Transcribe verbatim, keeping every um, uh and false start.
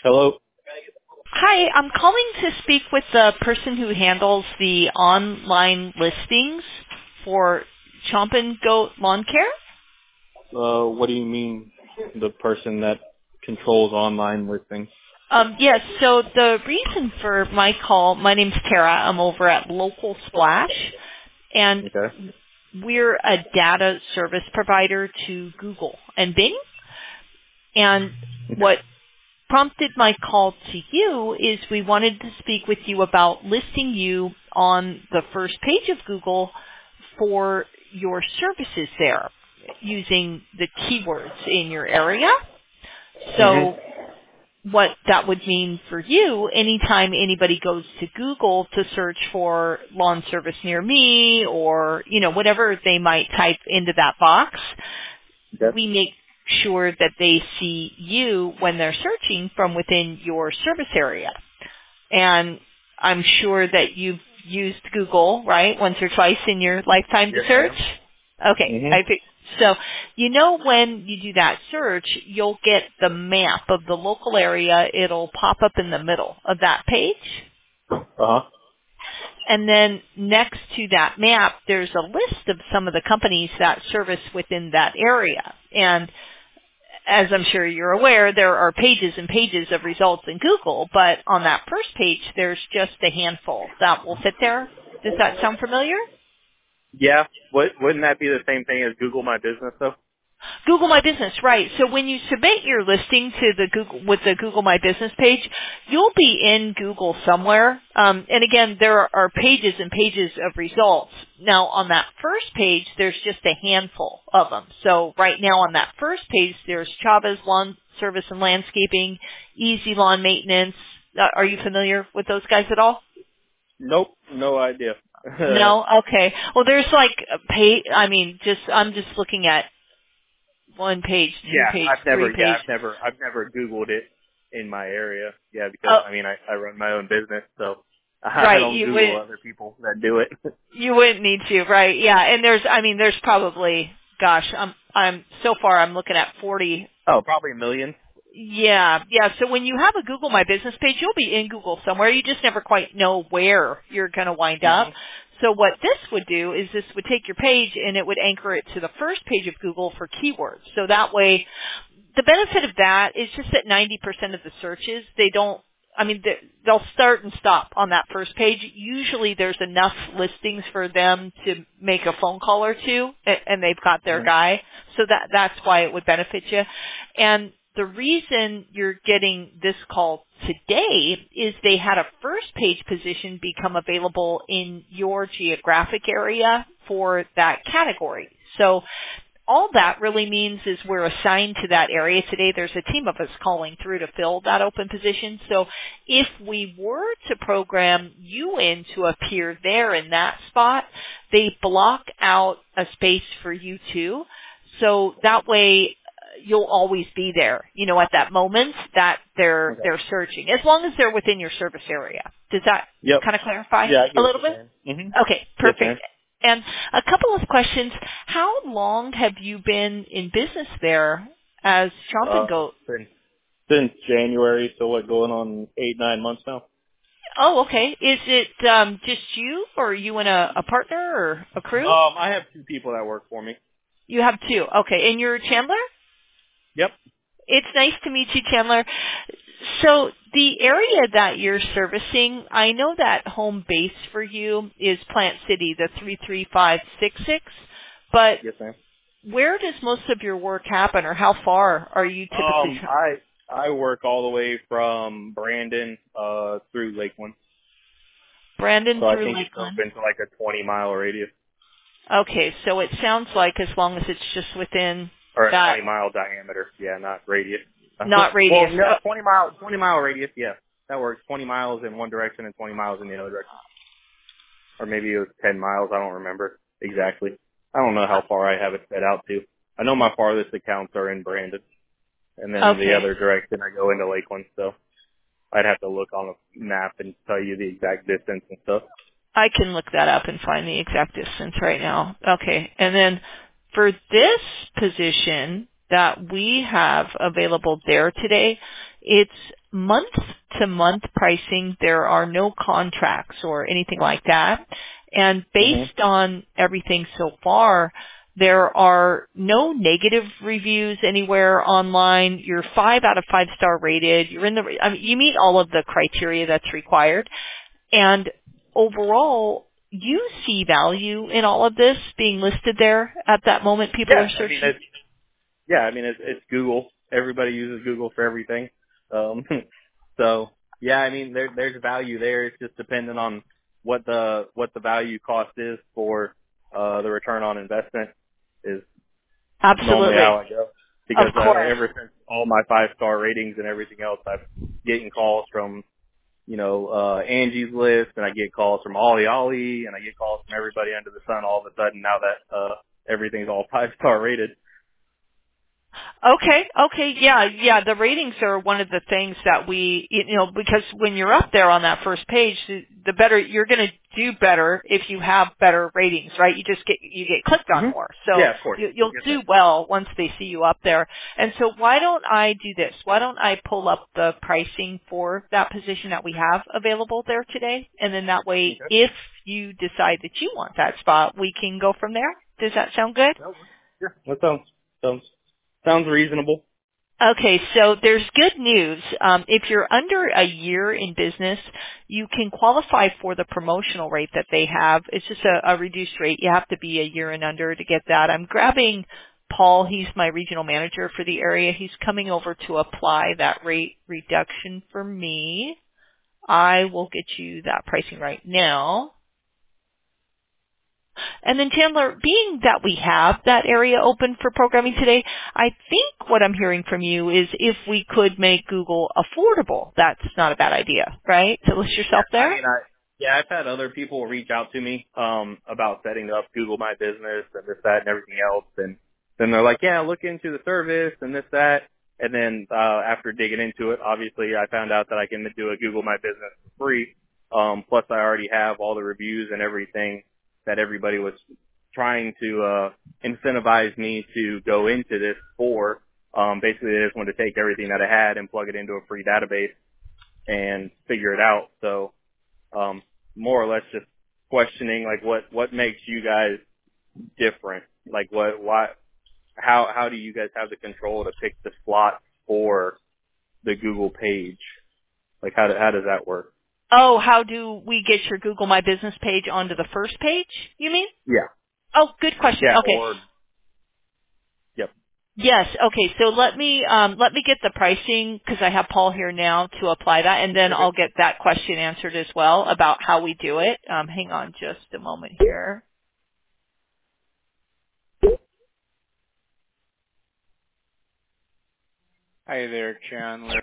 Hello. Hi, I'm calling to speak with the person who handles the online listings for Chomp and Goat Lawn Care. Uh, what do you mean, the person that controls online listings? Um, yes, so the reason for my call, my name's Tara. I'm over at Local Splash, and Okay. we're a data service provider to Google and Bing. And Okay. what prompted my call to you is we wanted to speak with you about listing you on the first page of Google for your services there using the keywords in your area. So Mhm. what that would mean for you, anytime anybody goes to Google to search for lawn service near me or, you know, whatever they might type into that box, Okay. we make sure that they see you when they're searching from within your service area. And I'm sure that you've used Google, right, once or twice in your lifetime to Yes, search? ma'am. Okay. Mhm. I think so. You know when you do that search, you'll get the map of the local area. It'll pop up in the middle of that page. Uh huh. And then next to that map, there's a list of some of the companies that service within that area. And as I'm sure you're aware, there are pages and pages of results in Google, but on that first page, there's just a handful that will fit there. Does that sound familiar? Yeah. What? Wouldn't that be the same thing as Google My Business though? Google My Business, right. So when you submit your listing to the Google, with the Google My Business page, you'll be in Google somewhere. Um, and again, there are pages and pages of results. Now on that first page, there's just a handful of them. So right now on that first page, there's Chavez Lawn Service and Landscaping, Easy Lawn Maintenance. Uh, are you familiar with those guys at all? Nope. No idea. No? Okay. Well, there's like a page, I mean, just, I'm just looking at one page, two yeah. page, I've three never. Yeah. page. I've never. I've never Googled it in my area. Yeah, because Oh, I mean, I I run my own business, so I right. don't You Google would other people that do it. you wouldn't need to, right? Yeah. And there's, I mean, there's probably, gosh, I'm I'm so far I'm looking at forty. oh, probably a million. Yeah, yeah. So when you have a Google My Business page, you'll be in Google somewhere. You just never quite know where you're going to wind up. Mhm. So what this would do is this would take your page and it would anchor it to the first page of Google for keywords. So that way, the benefit of that is just that ninety percent of the searches, they don't, I mean, they- they'll start and stop on that first page. Usually there's enough listings for them to make a phone call or two, a- and they've got their Mhm. guy. So that that's why it would benefit you. And the reason you're getting this call today is they had a first page position become available in your geographic area for that category. So all that really means is we're assigned to that area today. There's a team of us calling through to fill that open position. So if we were to program you in to appear there in that spot, they block out a space for you too. So that way uh, you'll always be there, you know, at that moment that they're, Okay. they're searching, as long as they're within your service area. Does that Yep. kind of clarify Yeah, I a get what little you're bit? saying. Mhm. Okay, Yes, ma'am. perfect. And a couple of questions. How long have you been in business there as Chomp and Uh, Goat? since since January, so what, going on eight nine months now? Oh, okay. Is it um, just you, or you and a, a partner or a crew? Um, I have two people that work for me. You have two. Okay. And you're Chandler? Yep. It's nice to meet you, Chandler. So the area that you're servicing, I know that home base for you is Plant City, the three three five six six, but Yes, ma'am. where does most of your work happen, or how far are you typically? Um, Tra- I I work all the way from Brandon uh through Lakeland, Brandon so I through think it's Lakeland. open to like a twenty mile radius Okay, so it sounds like as long as it's just within or a that, twenty mile diameter. Yeah, not radius. not well, radius. no, Uh, twenty mile twenty mile radius. Yeah, that works. Twenty miles in one direction and twenty miles in the other direction, or maybe it was ten miles. I don't remember exactly. I don't know how far I have it set out to. I know my farthest accounts are in Brandon, and then the okay, other direction I go into Lakeland. So I'd have to look on a map and tell you the exact distance and stuff. I can look that up and find the exact distance right now. Okay, and then for this position that we have available there today, it's month-to-month pricing. There are no contracts or anything like that. And Mhm. based on everything so far, there are no negative reviews anywhere online. You're five out of five star rated. You're in the, I mean, you meet all of the criteria that's required. And overall, you see value in all of this being listed there at that moment. People Yeah, are I mean, searching. it's, yeah, I mean, it's, it's Google. Everybody uses Google for everything. Um, so yeah, I mean, there, there's value there. It's just dependent on what the, what the value cost is for, uh, the return on investment is normally Absolutely. how I go. Of Because, uh, course. ever since all my five star ratings and everything else, I've getting calls from, you know, uh, Angie's List, and I get calls from Ollie Ollie, and I get calls from everybody under the sun all of a sudden now that, uh, everything's all five star rated. Okay, okay, yeah, yeah, the ratings are one of the things that we, you know, because when you're up there on that first page, the the better, you're going to do better if you have better ratings, right? You just get, you get clicked on hmm more. So Yeah, of course. you, I you'll get do that. well once they see you up there. And so why don't I do this? Why don't I pull up the pricing for that position that we have available there today? And then that way, Okay. if you decide that you want that spot, we can go from there. Does that sound good? That works. Yeah. That sounds, sounds, sounds reasonable. Okay, so there's good news. Um, if you're under a year in business, you can qualify for the promotional rate that they have. It's just a, a reduced rate. You have to be a year and under to get that. I'm grabbing Paul. He's my regional manager for the area. He's coming over to apply that rate reduction for me. I will get you that pricing right now. And then Chandler, being that we have that area open for programming today, I think what I'm hearing from you is if we could make Google affordable, that's not a bad idea, right? To list Yeah. yourself I there? mean, I, yeah, I've had other people reach out to me, um, about setting up Google My Business and this, that, and everything else. And then they're like, yeah, look into the service and this, that. And then, uh, after digging into it, obviously I found out that I can do a Google My Business for free. Um, plus I already have all the reviews and everything that everybody was trying to, uh, incentivize me to go into this for. Um, basically they just wanted to take everything that I had and plug it into a free database and figure it out. So, um, more or less just questioning like what, what makes you guys different? Like what, why, how, how do you guys have the control to pick the slot for the Google page? Like how, do, how does that work? Oh, how do we get your Google My Business page onto the first page, you mean? Yeah. Oh, good question. Yeah. Okay. Or, yep. Yes. Okay. So let me um, let me get the pricing because I have Paul here now to apply that, and then Okay. I'll get that question answered as well about how we do it. Um, hang on just a moment here. Hi there, Chandler.